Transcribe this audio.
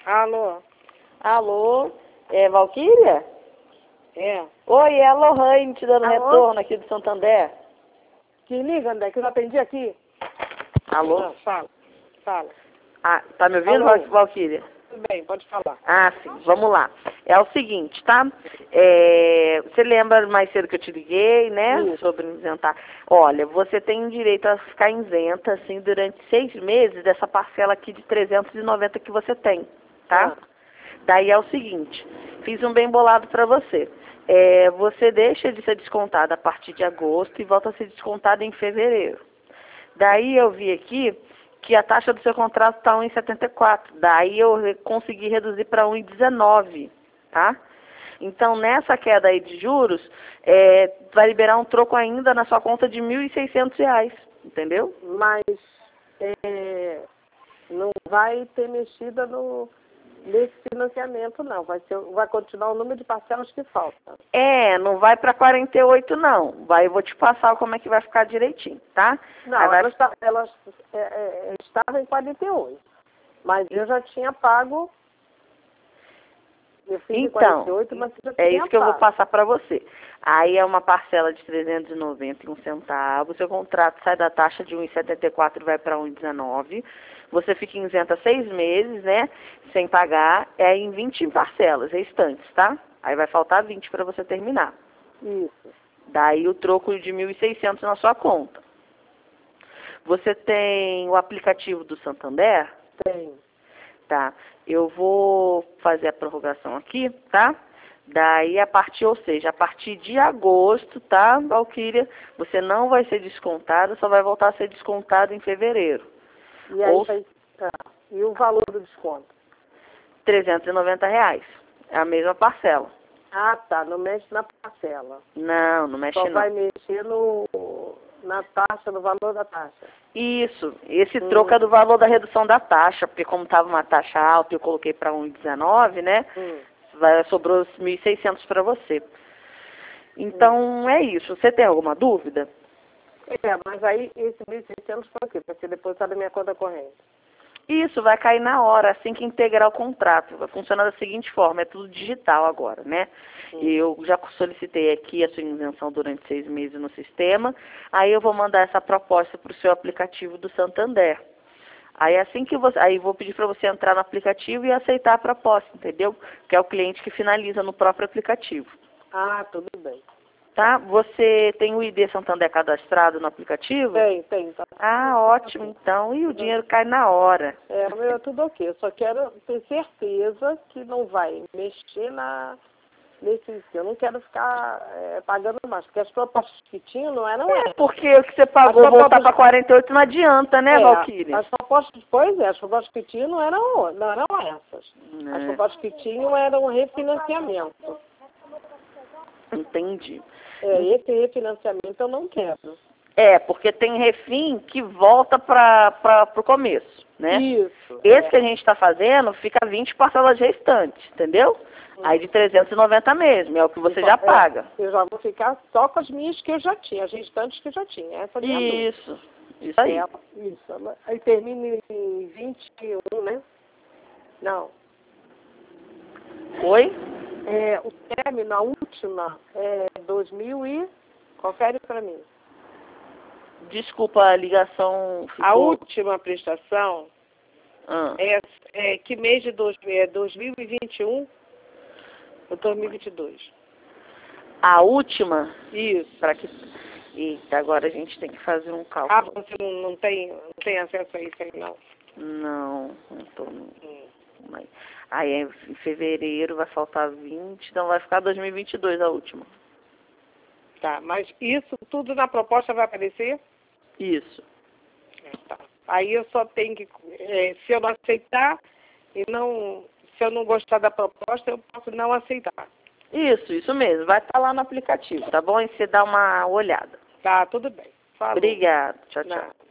Alô? Alô, Valquíria? É. Oi, é a Lohane te dando Alô? retorno aqui do Santander. Que liga, André, que eu não atendi aqui. Alô? Não, fala. Fala. Ah, tá me ouvindo, Alô? Valquíria? Tudo bem, pode falar. Ah, sim, vamos lá. É o seguinte, tá? Você lembra mais cedo que eu te liguei, né? Isso. Sobre isentar. Olha, você tem direito a ficar isenta, assim, durante 6 meses dessa parcela aqui de 390 que você tem, tá? Ah. Daí é o seguinte, fiz um bem bolado para você. Você deixa de ser descontada a partir de agosto e volta a ser descontada em fevereiro. Daí eu vi aqui que a taxa do seu contrato está 1,74. Daí eu consegui reduzir para 1,19, tá? Então, nessa queda aí de juros, vai liberar um troco ainda na sua conta de R$ 1.600, entendeu? Mas não vai ter mexida nesse financiamento, não. Vai continuar o número de parcelas que faltam. Não vai para 48 não. Eu vou te passar como é que vai ficar direitinho, tá? Não, Aí vai... elas estavam em 48. Mas eu já tinha pago. Eu fiz em Então, 48, mas eu já é tinha isso que eu vou pago. passar para você. Aí é uma parcela de 391 centavos. Seu contrato sai da taxa de 1,74 e vai para 1,19. Você fica isenta 6 meses, né? Sem pagar. Em 20 parcelas, restantes, tá? Aí vai faltar 20 para você terminar. Isso. Daí o troco de 1.600 na sua conta. Você tem o aplicativo do Santander? Tem. Tá. Eu vou fazer a prorrogação aqui, tá? Daí, a partir de agosto, tá, Valquíria? Você não vai ser descontada, só vai voltar a ser descontada em fevereiro. E aí e o valor do desconto? R$ 390. É a mesma parcela. Ah, tá. Não mexe na parcela. Não mexe Só não. vai mexer na taxa, no valor da taxa. Isso. Esse troco é do valor da redução da taxa, porque como estava uma taxa alta, eu coloquei para 1,19, né? Sobrou 1.600 para você. Então, é isso. Você tem alguma dúvida? Mas aí esse 1.600 foi o quê? Vai ser depositado na minha conta corrente. Isso, vai cair na hora, assim que integrar o contrato. Vai funcionar da seguinte forma, é tudo digital agora, né? Eu já solicitei aqui a sua isenção durante 6 meses no sistema, aí eu vou mandar essa proposta para o seu aplicativo do Santander. Aí aí vou pedir para você entrar no aplicativo e aceitar a proposta, entendeu? Que é o cliente que finaliza no próprio aplicativo. Ah, tudo bem. Tá? Você tem o ID Santander cadastrado no aplicativo? Tem. Tá. Ah, ótimo, então. E o dinheiro cai na hora. O meu é tudo ok. Eu só quero ter certeza que não vai mexer nesse... Eu não quero ficar pagando mais, porque as propostas que tinham não eram essas. Porque o que você pagou voltar para 48 não adianta, né, Valquíria? As propostas, as propostas que tinham não eram essas. As propostas que tinham eram um refinanciamento. Entendi. Esse refinanciamento eu não quero. Porque tem refim que volta para o começo, né? Isso. Esse que a gente está fazendo fica 20 parcelas restantes, entendeu? Aí de 390 mesmo, é o que você já paga. Eu já vou ficar só com as minhas que eu já tinha, as restantes que eu já tinha. Essa é a minha dúvida. Isso aí. Isso. Aí termina em 21, né? Não. Oi? O término, a última, é 2000 e... Confere para mim. Desculpa, a ligação ficou... A última prestação Ah. que mês de 2021 ou 2022? A última? Isso. Eita, agora a gente tem que fazer um cálculo. Você não tem acesso a isso aí, não? Não tô. Aí em fevereiro vai faltar 20, então vai ficar 2022 a última. Tá, mas isso tudo na proposta vai aparecer? Isso. Tá. Aí eu só tenho que, se eu não aceitar se eu não gostar da proposta, eu posso não aceitar. Isso mesmo. Vai estar lá no aplicativo, tá bom? E você dá uma olhada. Tá, tudo bem. Falou. Obrigada. Tchau, tchau. Não.